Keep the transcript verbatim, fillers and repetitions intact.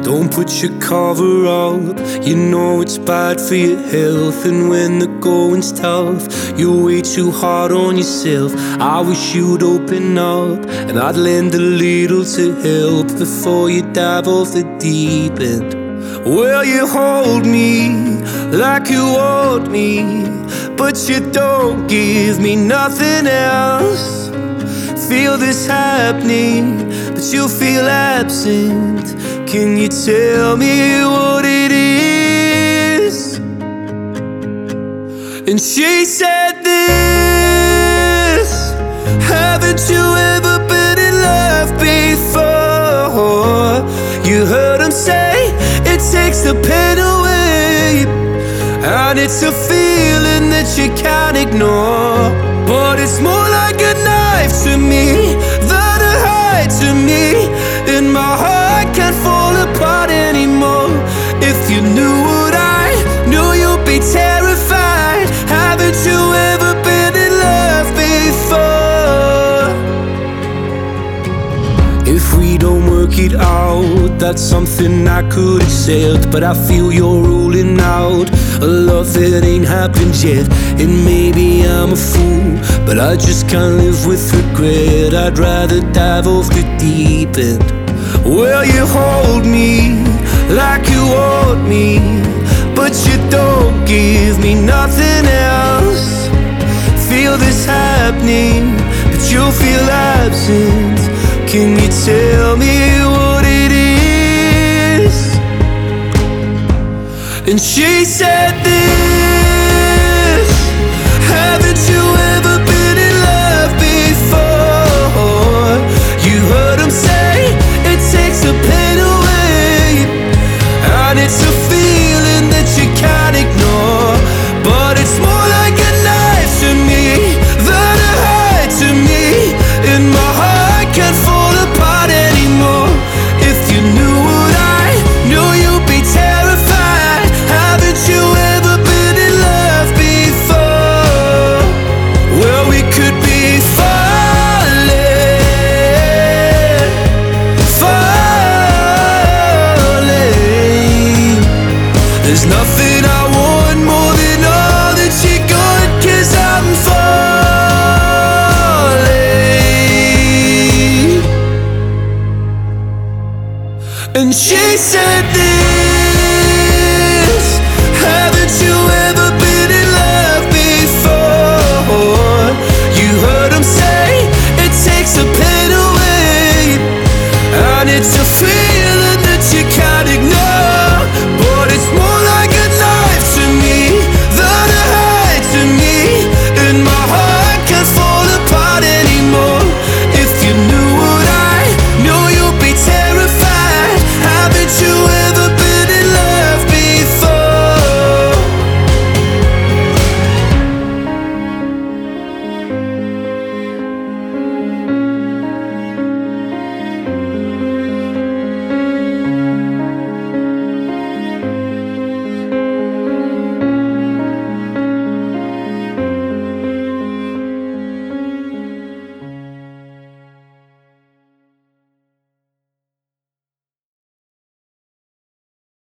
Don't put your cover up, you know it's bad for your health. And when the going's tough, you're way too hard on yourself. I wish you'd open up, and I'd lend a little to help before you dive off the deep end. Well, you hold me like you want me, but you don't give me nothing else. Feel this happening, but you feel absent. Can you tell me what it is? And she said this: haven't you ever been in love before? You heard him say it takes the pain away, and it's a feeling that you can't ignore. But it's more like a knife to me than a hide to me, and my heart can't fall apart anymore. If you knew what I knew, you'd be terrified. Haven't you ever been in love before? If we don't work it out, that's something I could accept, but I feel you're ruling out a love that ain't happened yet. And maybe I'm a fool, but I just can't live with regret. I'd rather dive off the deep end. Well, you hold me like you want me, but you don't give me nothing else. Feel this happening, but you feel absent. Can you tell me what it is? And she said this: haven't you ever been in love before? You heard him say it takes the pain away, and it's a feeling that you can't ignore. But it's more like a knife to me than a hide to me, and my heart can't fall apart anymore. If you knew what I knew, you'd be terrified. Haven't you ever been in love before? Well, we could be falling, falling. There's nothing I want more than all that you got, 'cause I'm falling. And she said this: haven't you ever been in love before? You heard him say it takes the pain away, and it's a feeling